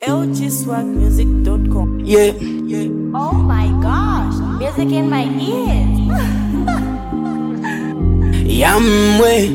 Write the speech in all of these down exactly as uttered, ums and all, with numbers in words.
L G swag music dot com. Yeah, yeah. Oh my gosh, music in my ears. Yamwe,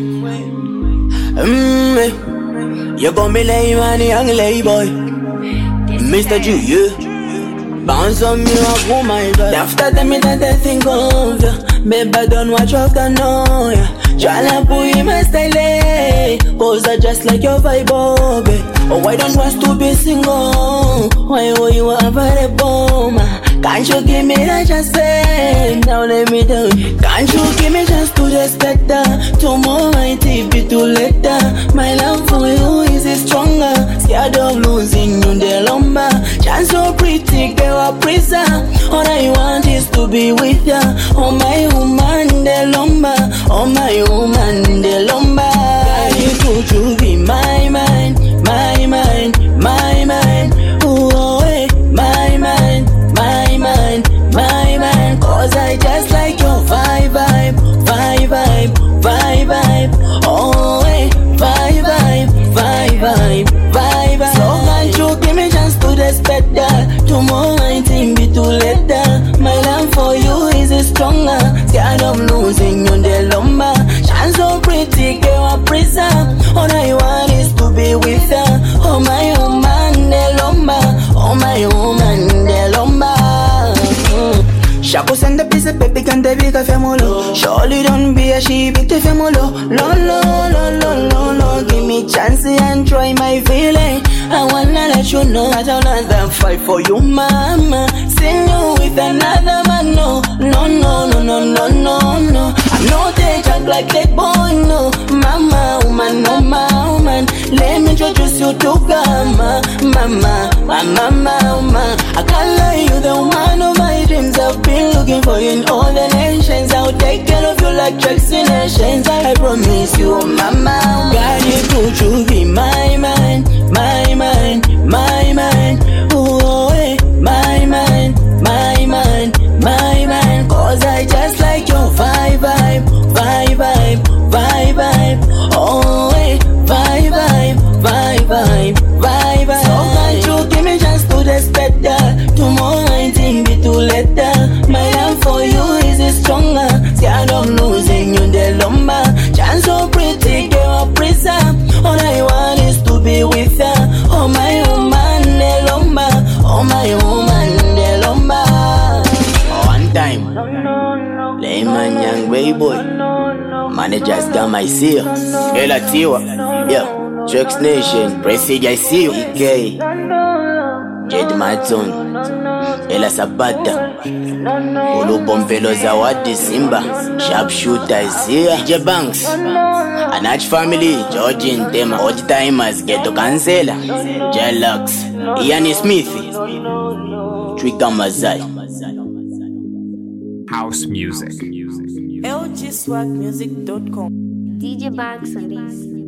mm, you gon' be lame man, young lay boy, Mister Ju, yeah. Bounce on me up, oh my God. After the minute they think of ya, babe I don't watch off the know ya. Tryna put in my style, pose are just like your vibe, oh babe. Oh, I don't want to be single. Why would you have a bomb? Can't you give me that chance? Now let me tell you. Can't you give me chance to respect that? Tomorrow my T V too later. My love for you is stronger. Scared of losing you the lumber. Chance so pretty, girl, a prison. All I want is to be with ya. Oh my woman, the lumber. Oh my woman, the lumber. Could you be my mind? My mind, my mind, ooh, oh, hey, my mind, my mind, my mind. Cause I just like your vibe, vibe, vibe, vibe, vibe, vibe. Oh, hey, vibe, vibe, vibe, vibe, vibe, vibe. So can't you give me chance to respect that? Tomorrow I think be too late that. My love for you is stronger. Scared of losing you the lumber. Shine so pretty, girl, a prison. All I want is to be with her. Oh my woman, the lumber. Oh my woman, the lumber. Mm. Shako send the piece of baby can they be femolo. Surely don't be a she big femolo. Lo lo lo lo lo lo. Give me chance and try my feeling. I wanna let you know that I'll not fight for you, mama. Sing you with another man, no, no, no, no, no, no, no, no. I'm not a junk like that boy, no. Mama, woman, no, woman. Let me introduce you to Gama, mama, my mama, mama. I can't lie, you the woman of my dreams. I've been looking for you in all the nations. I'll take care of you like vaccinations. I promise you, mama. God, you could you be my mind, my mind, my mind. Ooh, oh, hey, my mind, my mind, my mind. Cause I just like your vibe, vibe, vibe, vibe, vibe, vibe. Oh, hey, vibe, vibe, vibe, vibe, vibe, vibe. So can't you give me chance to respect that? Tomorrow I think be too late that. My love for you is stronger. Scared of losing you the lumber. Chance so pretty, girl, a prison. All I want is to be with her. Oh my woman, the lumber. Oh my woman, the lumber. One time, layman young way boy. Managers got my seal. Ella Tiwa, yeah. Trucks Nation, Prestige I see you. E K, Jed Maton, Ella Sabata, Ulu Pompelo Zawadi Simba, Sharpshooter is here. D J Banks, Anach Family, Georgian Tema, Old Timers, Ghetto Cancela, Jelux, Ian Smith, Trika Mazai. House music. L G swag music dot com. D J Banks on this.